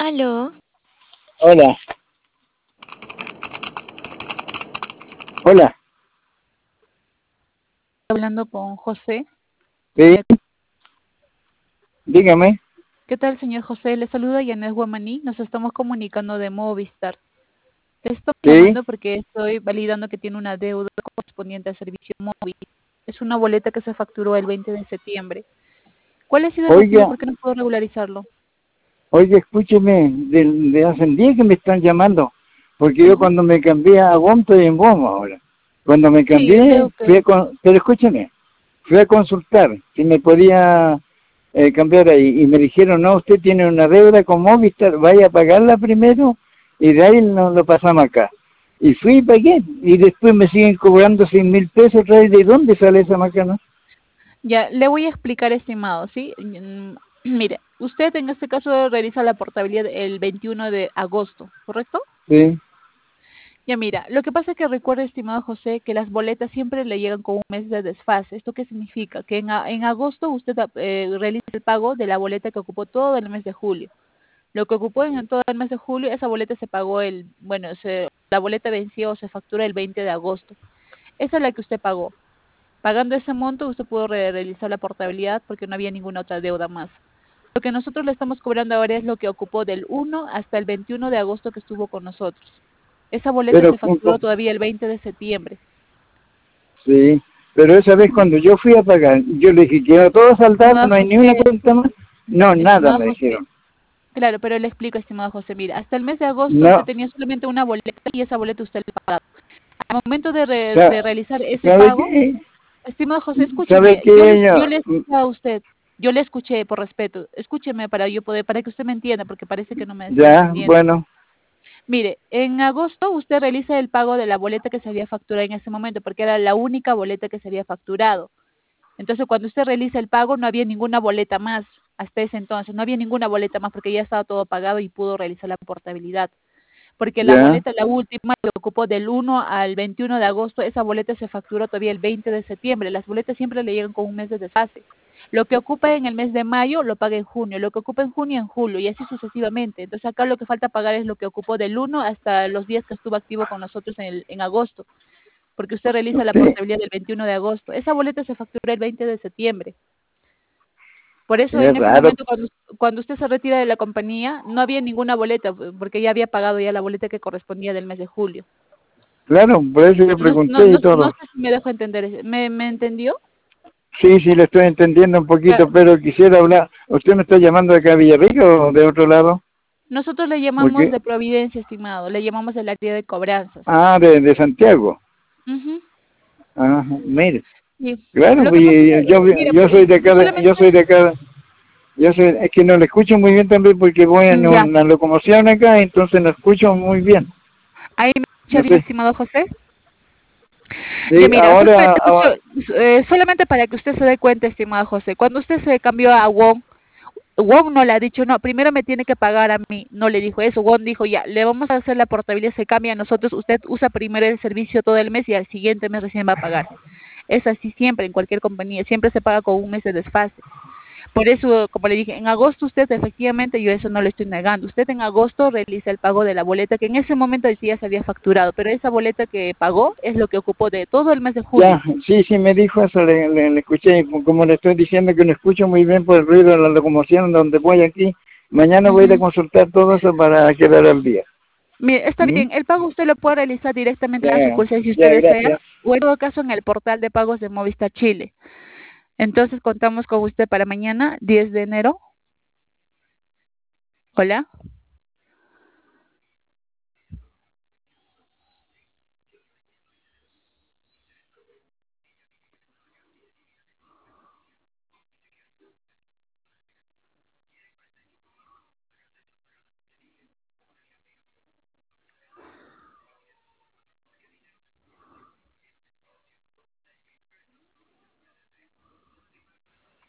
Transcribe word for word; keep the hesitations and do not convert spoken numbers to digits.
Aló. Hola. Hola. Hablando con José. Sí. Dígame. ¿Qué tal, señor José? Le saluda Yanet Guamaní. Nos estamos comunicando de Movistar. Te estoy Sí. llamando porque estoy validando que tiene una deuda correspondiente al servicio móvil. Es una boleta que se facturó el veinte de septiembre. ¿Cuál ha sido el Oiga. motivo? ¿Por qué no puedo regularizarlo? Oye, escúcheme, de, de hace días que me están llamando, porque yo Uh-huh. cuando me cambié a GOM estoy en GOM ahora. Cuando me cambié, Sí, veo fui a que... con, pero escúcheme, fui a consultar si me podía eh, cambiar ahí, y me dijeron, no, usted tiene una deuda con Movistar, vaya a pagarla primero, y de ahí nos lo pasamos acá. Y fui y pagué, y después me siguen cobrando seis mil pesos otra vez. ¿De dónde sale esa macana? Ya, le voy a explicar, estimado, ¿sí? Mm, Mire, usted en este caso realiza la portabilidad el veintiuno de agosto, ¿correcto? Sí. Ya mira, lo que pasa es que recuerda, estimado José, que las boletas siempre le llegan con un mes de desfase. ¿Esto qué significa? Que en, a- en agosto usted eh, realiza el pago de la boleta que ocupó todo el mes de julio. Lo que ocupó en todo el mes de julio, esa boleta se pagó el, bueno, se, la boleta venció o se factura el veinte de agosto. Esa es la que usted pagó. Pagando ese monto, usted pudo re- realizar la portabilidad porque no había ninguna otra deuda más. Lo que nosotros le estamos cobrando ahora es lo que ocupó del uno hasta el veintiuno de agosto que estuvo con nosotros. Esa boleta Pero, se facturó todavía el veinte de septiembre. sí, pero esa vez cuando yo fui a pagar, yo le dije, quiero todo saldado, Estimado no hay ni una José, cuenta más. No, nada, estimado me José, dijeron. claro, pero le explico, estimado José, mira, hasta el mes de agosto usted No, tenía solamente una boleta y esa boleta usted le pagaba. Al momento de, re- de sa- realizar ese ¿sabe pago, qué? estimado José, ¿Sabe escúcheme, yo le, qué? yo Yo, le escuché a usted, yo le escuché por respeto, escúcheme para yo poder, para que usted me entienda, porque parece que no me está ya, entendiendo. bueno, Mire, en agosto usted realiza el pago de la boleta que se había facturado en ese momento, porque era la única boleta que se había facturado. Entonces, cuando usted realiza el pago, no había ninguna boleta más hasta ese entonces, no había ninguna boleta más porque ya estaba todo pagado y pudo realizar la portabilidad. Porque la ya, boleta, la última, que ocupó del uno al veintiuno de agosto, esa boleta se facturó todavía el veinte de septiembre. Las boletas siempre le llegan con un mes de desfase. Lo que ocupa en el mes de mayo lo paga en junio, lo que ocupa en junio en julio y así sucesivamente. Entonces acá lo que falta pagar es lo que ocupó del uno hasta los días que estuvo activo con nosotros en, el, en agosto, porque usted realiza la sí, portabilidad del veintiuno de agosto. Esa boleta se facturó el veinte de septiembre. Por eso es en ese raro. momento cuando, cuando usted se retira de la compañía no había ninguna boleta porque ya había pagado ya la boleta que correspondía del mes de julio. Claro, por eso yo No, no, pregunté no, y no todo. sé si me dejo entender. ¿Me, me entendió? Sí, sí, le estoy entendiendo un poquito, Claro. pero quisiera hablar. ¿Usted me está llamando de acá a Villarrica o de otro lado? Nosotros le llamamos Porque, de Providencia, estimado. Le llamamos el área de cobranzas. ah, de, de Santiago. Ujú. Ajá, mire, Sí. claro, Lo que pasa es pues, que, yo, mira, yo soy pues, de acá, de- yo solamente... soy de acá. Yo sé, es que no lo escucho muy bien también porque voy en Ya. una locomoción acá, entonces no escucho muy bien. ¿Ahí me escucha No bien, sé. estimado José? Ya Sí, mira, ahora, solamente, ahora eh, solamente para que usted se dé cuenta, estimado José, cuando usted se cambió a WOM, Wong no le ha dicho, no, primero me tiene que pagar a mí, no le dijo eso, Wong dijo, ya, le vamos a hacer la portabilidad, se cambia a nosotros, usted usa primero el servicio todo el mes y al siguiente mes recién va a pagar. Es así siempre, en cualquier compañía, siempre se paga con un mes de desfase. Por eso, como le dije, en agosto usted efectivamente, yo eso no le estoy negando, usted en agosto realiza el pago de la boleta que en ese momento ya se había facturado, pero esa boleta que pagó es lo que ocupó de todo el mes de julio. ya, sí, sí me dijo eso, le, le, le escuché, como le estoy diciendo que no escucho muy bien por el ruido de la locomoción donde voy aquí, mañana voy a ir a Ujú. consultar todo eso para quedar al día. Mire, está ¿Mm? bien, el pago usted lo puede realizar directamente en la Ya, sucursal si usted ya, desea, gracias. o en todo caso en el portal de pagos de Movistar Chile. Entonces contamos con usted para mañana, diez de enero. Hola.